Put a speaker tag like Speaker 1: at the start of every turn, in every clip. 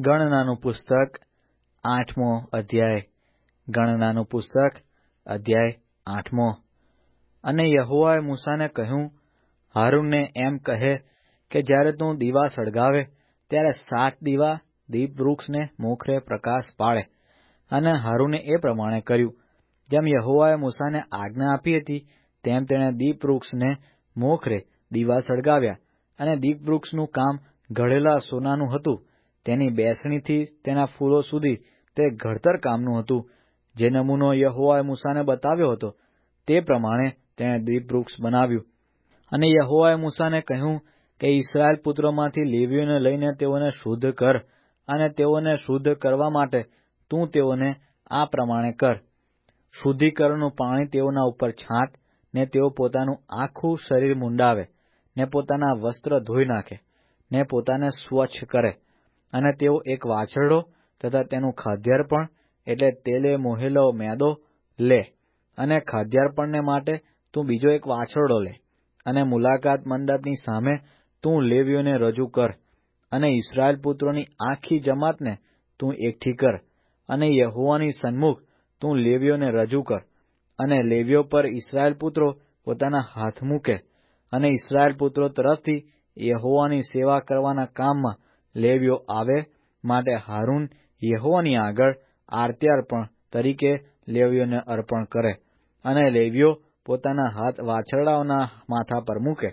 Speaker 1: ગણનાનું પુસ્તક 8મો અધ્યાય. ગણનાનું પુસ્તક અધ્યાય 8મો. અને યહોવાએ મૂસાને કહ્યું, હારૂનને એમ કહે કે જ્યારે તું દીવા સળગાવે ત્યારે 7 દીવા દીપવૃક્ષને મોખરે પ્રકાશ પાડે. અને હારૂને એ પ્રમાણે કર્યું. જેમ યહોવાએ મૂસાને આજ્ઞા આપી હતી તેમ તેણે દીપવૃક્ષને મોખરે દીવા સળગાવ્યા. અને દીપવૃક્ષનું કામ ઘડેલા સોનાનું હતું. તેની બેસણીથી તેના ફૂલો સુધી તે ઘડતર કામનું હતું. જે નમૂનો યહોવાએ મૂસાને બતાવ્યો હતો તે પ્રમાણે તેણે દીપવૃક્ષ બનાવ્યું. અને યહોવાએ મૂસાને કહ્યું કે ઇસ્રાયેલ પુત્રોમાંથી લેવીઓને લઈને તેઓને શુદ્ધ કર. અને તેઓને શુદ્ધ કરવા માટે તું તેઓને આ પ્રમાણે કર. શુદ્ધિકરણનું પાણી તેઓના ઉપર છાંટ, ને તેઓ પોતાનું આખું શરીર મુંડાવે, ને પોતાના વસ્ત્ર ધોઈ નાખે, ને પોતાને સ્વચ્છ કરે. અને તેઓ એક વાછરડો તથા તેનું ખાદ્યાર્પણ એટલે તેલે મોહેલો મેદો લે. અને ખાદ્યાર્પણને માટે તું બીજો એક વાછરડો લે. અને મુલાકાત મંડપની સામે તું લેવીઓને રજૂ કર. અને ઇસ્રાયેલ પુત્રોની આખી જમાતને તું એકઠી કર. અને યહોવાની સન્મુખ તું લેવીઓને રજૂ કર. અને લેવીઓ પર ઇસ્રાયેલ પુત્રો પોતાના હાથ મૂકે. અને ઇસ્રાયેલ પુત્રો તરફથી યહોવાની સેવા કરવાના કામમાં લેવીઓ આવે માટે હારૂન યહોવાની આગળ આરતી તરીકે લેવીઓને અર્પણ કરે. અને લેવીઓ પોતાના હાથ વાછરડાઓના માથા પર મૂકે.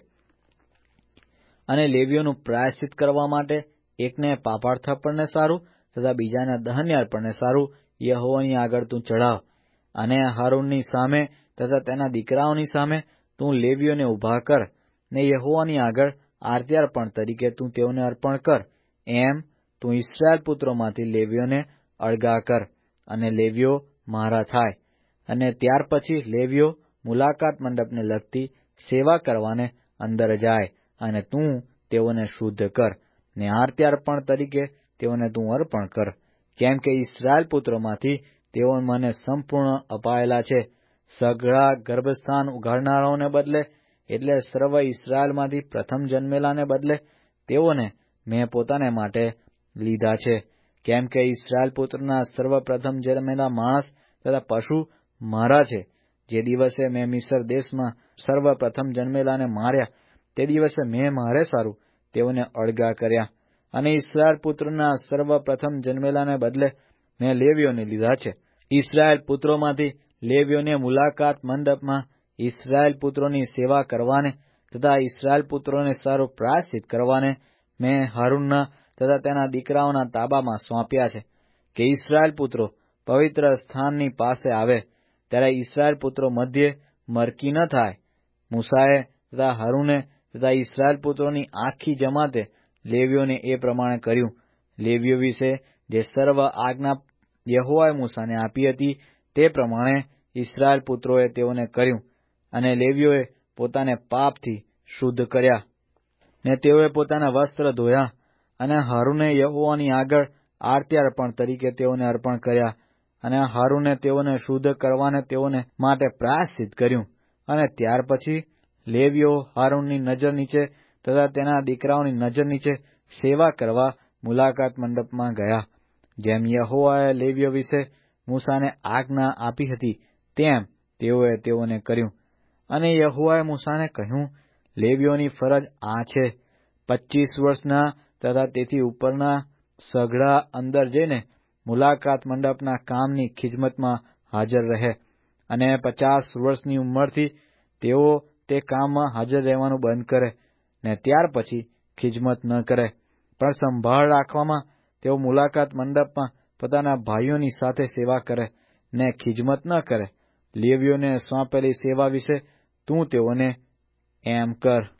Speaker 1: અને લેવીઓનું પ્રાયશ્ચિત કરવા માટે એકને પાપાર્થપણને સારું તથા બીજાને દહન્યાર્પણને સારું યહોવાની આગળ તું ચઢાવ. અને હારૂનની સામે તથા તેના દીકરાઓની સામે તું લેવીઓને ઊભા કર, ને યહોવાની આગળ આરતી તરીકે તું તેઓને અર્પણ કર. એમ તું ઇસ્રાયેલ પુત્રોમાંથી લેવીઓને અળગા કર, અને લેવીઓ મારા થાય. અને ત્યાર પછી લેવીઓ મુલાકાત મંડપને લગતી સેવા કરવાને અંદર જાય. અને તું તેઓને શુદ્ધ કર, ને આરતી તરીકે તેઓને તું અર્પણ કર. કેમ કે ઇસ્રાયેલ પુત્રોમાંથી તેઓ મને સંપૂર્ણ અપાયેલા છે. સઘળા ગર્ભસ્થાન ઉઘાડનારાઓને બદલે એટલે સર્વ ઇસ્રાયેલમાંથી પ્રથમ જન્મેલાને બદલે તેઓને મેં પોતાને માટે લીધા છે. કેમ કે ઇસ્રાયેલ પુત્રના સર્વપ્રથમ જન્મેલા માણસ તથા પશુ મારા છે. જે દિવસે મેં મિસ્ર દેશમાં સર્વપ્રથમ જન્મેલાને માર્યા તે દિવસે મેં મારે સારું તેઓને અળગા કર્યા. અને ઇસ્રાયેલ પુત્રના સર્વપ્રથમ જન્મેલાને બદલે મેં લેવીઓને લીધા છે. ઇસ્રાયેલ પુત્રોમાંથી લેવીઓને મુલાકાત મંડપમાં ઇસ્રાયેલ પુત્રોની સેવા કરવાને તથા ઇસ્રાયેલ પુત્રોને સારું પ્રાયશ્ચિત કરવાને મેં હારૂનના તથા તેના દીકરાઓના તાબામાં સોંપ્યા છે. કે ઇસ્રાયેલ પુત્રો પવિત્ર સ્થાનની પાસે આવે ત્યારે ઇસ્રાયેલ પુત્રો મધ્યે મરકી ન થાય. મૂસાએ તથા હારૂને તથા ઇસ્રાયેલ પુત્રોની આખી જમાતે લેવીઓને એ પ્રમાણે કર્યું. લેવીઓ વિશે જે સર્વ આજ્ઞા યહોવાએ મૂસાને આપી હતી તે પ્રમાણે ઇસ્રાયેલ પુત્રોએ તેઓને કર્યું. અને લેવીઓએ પોતાને પાપથી શુદ્ધ કર્યા, ને તેઓએ પોતાના વસ્ત્ર ધોયા. અને હારૂને યહોવાની આગળ આરતી તરીકે તેઓને અર્પણ કર્યા. અને હારૂને તેઓને શુદ્ધ કરવાને તેઓને માટે પ્રાયશ્ચિત કર્યું. અને ત્યાર પછી લેવીઓ હારૂનની નજર નીચે તથા તેના દીકરાઓની નજર નીચે સેવા કરવા મુલાકાત મંડપમાં ગયા. જેમ યહોવાએ લેવીઓ વિશે મૂસાને આજ્ઞા આપી હતી તેમ તેઓએ તેઓને કર્યું. અને યહોવાએ મૂસાને કહ્યું, લેવીઓની ફરજ આ છે: 25 વર્ષના તથા તેથી ઉપરના સઘળા અંદર જઈને મુલાકાત મંડપના કામની ખિજમતમાં હાજર રહે. અને 50 વર્ષની ઉંમરથી તેઓ તે કામમાં હાજર રહેવાનું બંધ કરે, ને ત્યાર પછી ખિજમત ન કરે. પણ સંભાળ રાખવામાં તેઓ મુલાકાત મંડપમાં પોતાના ભાઈઓની સાથે સેવા કરે, ને ખિજમત ન કરે. લેવીઓને સોંપેલી સેવા વિશે તું તેઓને એમ કર.